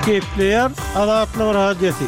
Kepler Adatlı Radyosu.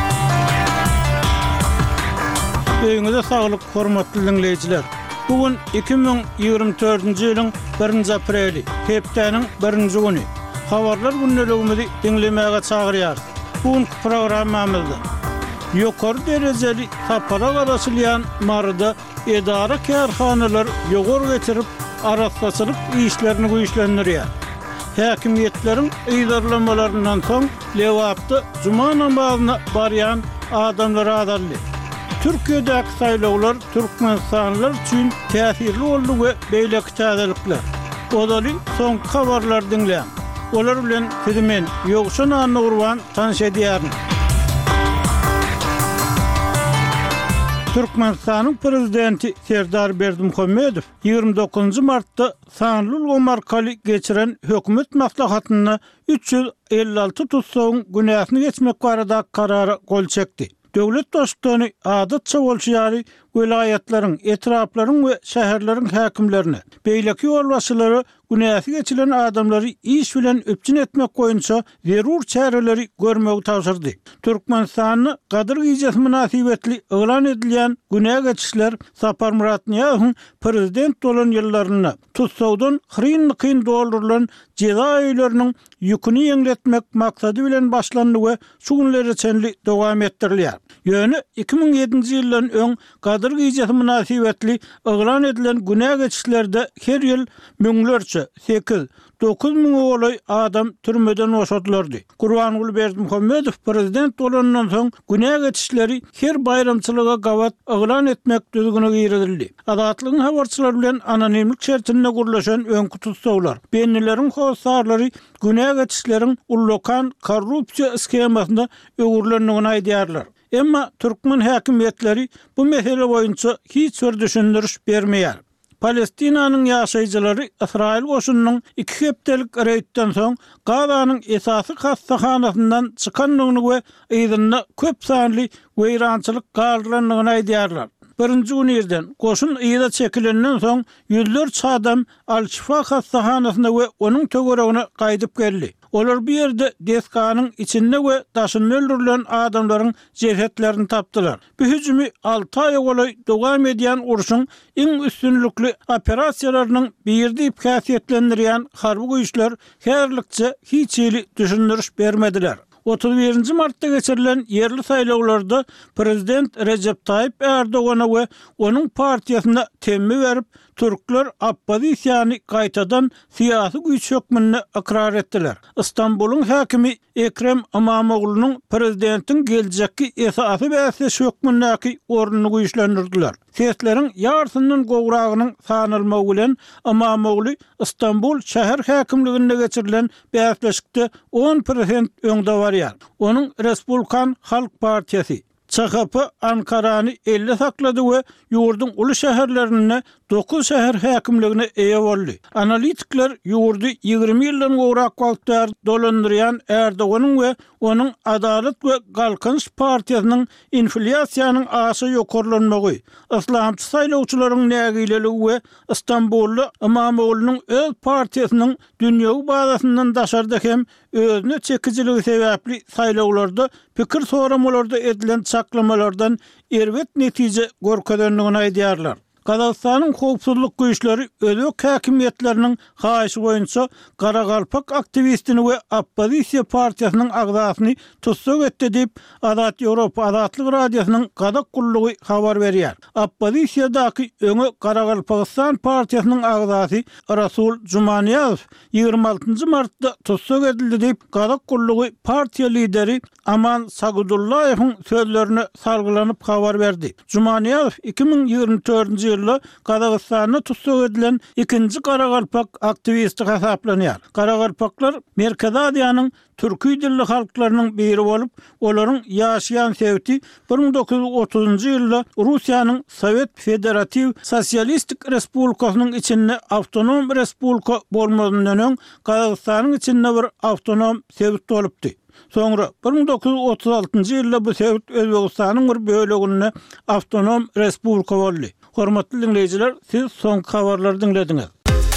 Öňüňizde saglyk, hormatly dinleýijiler. Bugün 2024-nji ýylyň 1-nji apreli, hepdeniň 1-nji güni. Habarlar günneligimizi dinlemäge çagyrýar. Bu programmamyzda ýokary derejeli tapara garaşylýan marada edara kärhanalar ýogary getirip araslaşylyk işlerini güýçlendirýär. Häkimiýetleriň ýydarlamalaryndan soň Lewapda Juma namazyna barýan adamlar adally. Türkiýedäki saýlawlar Türkmenistanlylar üçin täsirli boldy we beýleki täzelikler. Odaly soňky habarlar dinleýän. Olar bilen sizimen ýogşan anurwan tanış edýär. Türkmenistanyň prezidenti Serdar Berdimuhammedow 29 martda Sanlul Omarkaly geçiren hökümet maslahatyna 356 tutsagyň günäsini geçmek barada karara gol çekdi. Döwlet başçylygy adatça bolýary vilayatleriň, etraplaryň we şäherleriň häkimlerine, beýleki ýolbaşçylary günäsi geçilen adamlary iş bilen öpçün etmek boýunça zerur çäreleri görmegi tapşyrdy. Türkmenistanyň Gadyr Giýjesi münasibetli elan edilýän günä geçişler Sapar Murat Niýazowyň prezident bolan ýyllaryna tutsagdan hyryn doldurulan jeza öýleriniň ýüküni ýeňletmek maksady bilen başlandy we şu günleri çenli dowam etdirilýär. Ýöne 2007-nji ýyldan öň Gadyr Giýjesi münasibetli elan edilen günä geçişlerde her ýyl müňlerçe 8-9 müň olay adam türmeden boşatyldy. Gurbanuly Berdimuhammedow prezident bolandan soň günä geçişleri her bayramçylyga gawat elan etmek düzgüne giýirildi. Adatlygyň habarçylary bilen anonimlik şertinde gurlaşan öňkü tutsaglar, beýneleriň howsarlary günä geçişleriň ullokan korrupsiýa skemasynda öwürlendigini aýdýarlar. Emma Türkmen häkimiýetleri bu mesele boýunça hiç bir düşündiriş bermeýär. Palestinanyň ýaşaýjylary Israil goşunynyň 2 hepdelik reýtden soň Gazanyň esasy hastahanasyndan çykanlygyny we ýygyna köp sanly weýrançylyk galdyranlygyny aýdýarlar. Birinji günlerden goşun ýyda çekilenden soň ýüzlerçe adam Al-Şifa hastahanasyna we onuň töweregine gaýdyp geldi. Olar bir ýerde deskanyň içinde we daşyny öldürilen adamlaryň jesetlerini tapdylar. Bu hüjümi 6 aý bolay dowam edýän uruşyň iň üstünlikli operasiýalarynyň biri diýip häsiýetlendirýän harby güýçler herlikçe hiç ýyly düşündiriş bermediler. 31 martda geçirilen yerli saýlawlarda prezident Recep Tayyip Erdoğan'a we onuň partiýasyna temmi berip Türkler oppozisiýany gaýtadan syýasy güýç hökmüne ikrar etdiler. İstanbulyň häkimi Ekrem İmamoğlu'nyň prezidentin geljekki esasy bäsleş hökmündäki ornuny güýçlendirdiler. Sesleriň ýarsynyň gowragynyň sanylmagy bilen İmamoğlu İstanbul şäher häkimliginde geçirilen bäsleşikde 10% öňde barýar. Onuň Respublikan Halk Partiýasy CHP Ankarany 50 saklady we ýurdun uly şäherlerine 9 şäher häkimligine eýe boldy. Analitikler ýurdu 20 ýyldan gowrak wagtlar dolandyrýan Erdoğanyň we onuň Adalet we Galkynç partiýasynyň inflasiýanyň aşy ýokarlanmagy, islamçy saýlawçylaryň nägileligi we İstanbully İmamoğlu'nyň öz partiýasynyň dünýäwi bazasyndan daşarda hem özüne çekiciligi sebäpli saýlawlarda pikir soramalarda edilen çaklamalardan erwet netije görkedenligini aýdýarlar. Kazakstanyň howpsuzlyk güýçleri özök häkimiýetleriniň haýyşy boýunça Garagalpak aktivistini we oppozisiýa partiýasynyň agzasyny tutsak etdi diýip Adat Ýewropa Adatlyk radiosynyň gadak gullugy habar berýär. Oppozisiýadaky öňe Garagalpakstan partiýasynyň agzasy Rasul Jumaniýazow 26 martda tutsak edildi diýip gadak gullugy partiýa lideri Aman Sagudullaýewiň sözlerine salgylanyp habar berdi. Jumaniýazow 2024 ýylda Kazakstanyna tutsak edilen ikinji Garagalpak aktivisti hesaplanýar. Garagalpaklar Merkez Aziýanyň türkü dilli halklarynyň biri bolup, olaryň ýaşaýan sebäbi 1930-njy ýylda Russiýanyň Sowet Federativ Sosialistik Respublikasynyň içinde awtonom respublika bolmadyndan öň Kazakstanyň içinde bir awtonom sebäp bolupdy. Soňra 1936-njy ýylda bu sebäp Özbegistanyň bir bölegine awtonom respublika boldy. Hormatly dinleyijiler, siz soňky habarlary dinlediňiz.